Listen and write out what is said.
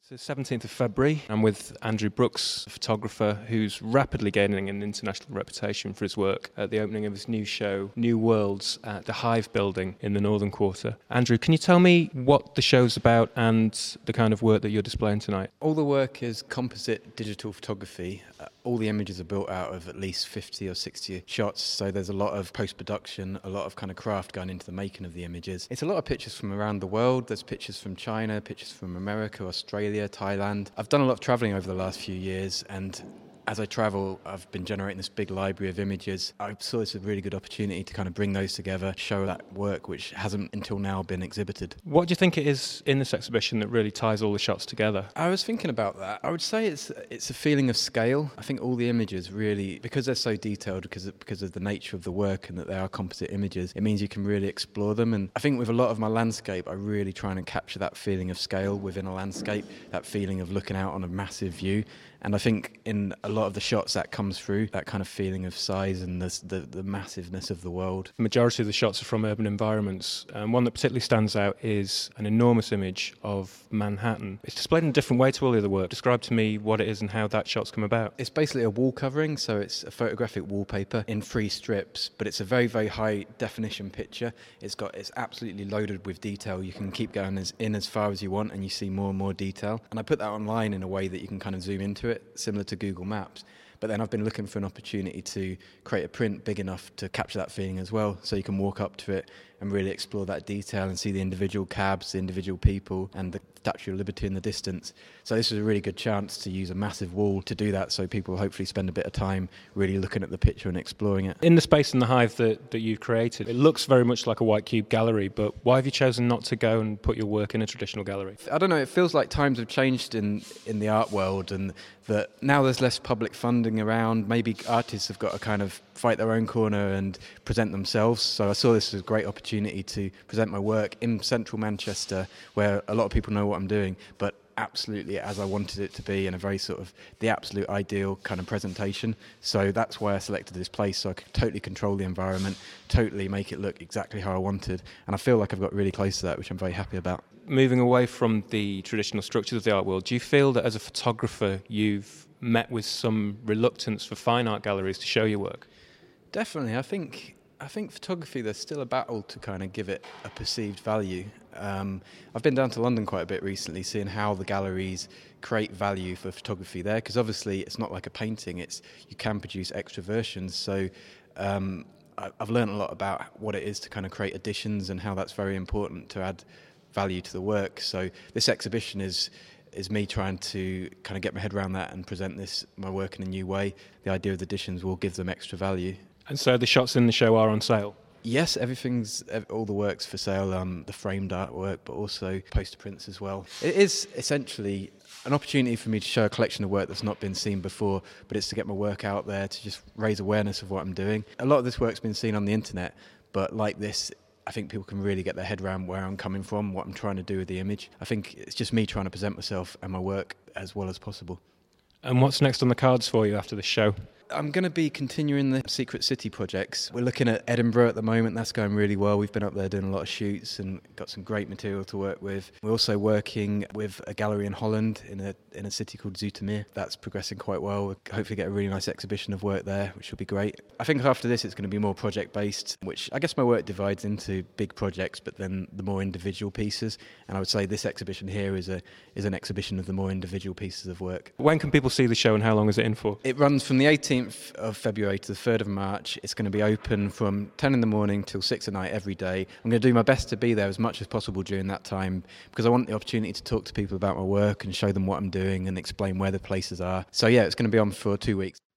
It's the 17th of February. I'm with Andrew Brooks, a photographer who's rapidly gaining an international reputation for his work at the opening of his new show, New Worlds, at the Hive building in the Northern Quarter. Andrew, can you tell me what the show's about and the kind of work that you're displaying tonight? All the work is composite digital photography. All the images are built out of at least 50 or 60 shots, so there's a lot of post-production, a lot of kind of craft going into the making of the images. It's a lot of pictures from around the world. There's pictures from China, pictures from America, Australia, Thailand. I've done a lot of travelling over the last few years, and as I travel, I've been generating this big library of images. I saw this as a really good opportunity to kind of bring those together, show that work which hasn't until now been exhibited. What do you think it is in this exhibition that really ties all the shots together? I was thinking about that. I would say it's a feeling of scale. I think all the images really, because they're so detailed, because of the nature of the work and that they are composite images, it means you can really explore them. And I think with a lot of my landscape, I really try and capture that feeling of scale within a landscape, that feeling of looking out on a massive view. And I think in a lot of the shots that comes through, that kind of feeling of size and the massiveness of the world. The majority of the shots are from urban environments. One that particularly stands out is an enormous image of Manhattan. It's displayed in a different way to all the other work. Describe to me what it is and how that shot's come about. It's basically a wall covering, so it's a photographic wallpaper in 3 strips, but it's a very, very high definition picture. It's absolutely loaded with detail. You can keep going as far as you want and you see more and more detail. And I put that online in a way that you can kind of zoom into it, similar to Google Maps. But then I've been looking for an opportunity to create a print big enough to capture that feeling as well, so you can walk up to it and really explore that detail and see the individual cabs, the individual people, and the Statue of Liberty in the distance. So this is a really good chance to use a massive wall to do that, so people hopefully spend a bit of time really looking at the picture and exploring it. In the space in the Hive that you've created, it looks very much like a white cube gallery, but why have you chosen not to go and put your work in a traditional gallery? I don't know, it feels like times have changed in the art world, and that now there's less public funding around. Maybe artists have got to kind of fight their own corner and present themselves. So I saw this as a great opportunity to present my work in central Manchester, where a lot of people know what I'm doing, but absolutely as I wanted it to be, in a very sort of the absolute ideal kind of presentation. So that's why I selected this place, so I could totally control the environment, totally make it look exactly how I wanted. And I feel like I've got really close to that, which I'm very happy about. Moving away from the traditional structures of the art world, do you feel that as a photographer you've met with some reluctance for fine art galleries to show your work? Definitely. I think photography, there's still a battle to kind of give it a perceived value. I've been down to London quite a bit recently, seeing how the galleries create value for photography there, because obviously it's not like a painting, you can produce extra versions. So I've learned a lot about what it is to kind of create additions and how that's very important to add value to the work. So this exhibition is me trying to kind of get my head around that and present my work in a new way. The idea of the additions will give them extra value. And so the shots in the show are on sale? Yes, all the work's for sale, the framed artwork, but also poster prints as well. It is essentially an opportunity for me to show a collection of work that's not been seen before, but it's to get my work out there, to just raise awareness of what I'm doing. A lot of this work's been seen on the internet, but like this, I think people can really get their head around where I'm coming from, what I'm trying to do with the image. I think it's just me trying to present myself and my work as well as possible. And what's next on the cards for you after this show? I'm going to be continuing the Secret City projects. We're looking at Edinburgh at the moment. That's going really well. We've been up there doing a lot of shoots and got some great material to work with. We're also working with a gallery in Holland in a city called Zoetermeer. That's progressing quite well. We'll hopefully get a really nice exhibition of work there, which will be great. I think after this it's going to be more project-based, which I guess my work divides into big projects, but then the more individual pieces. And I would say this exhibition here is an exhibition of the more individual pieces of work. When can people see the show and how long is it in for? It runs from the 18th of February to the 3rd of March. It's going to be open from 10 in the morning till 6 at night every day. I'm going to do my best to be there as much as possible during that time, because I want the opportunity to talk to people about my work and show them what I'm doing and explain where the places are. So yeah, it's going to be on for 2 weeks.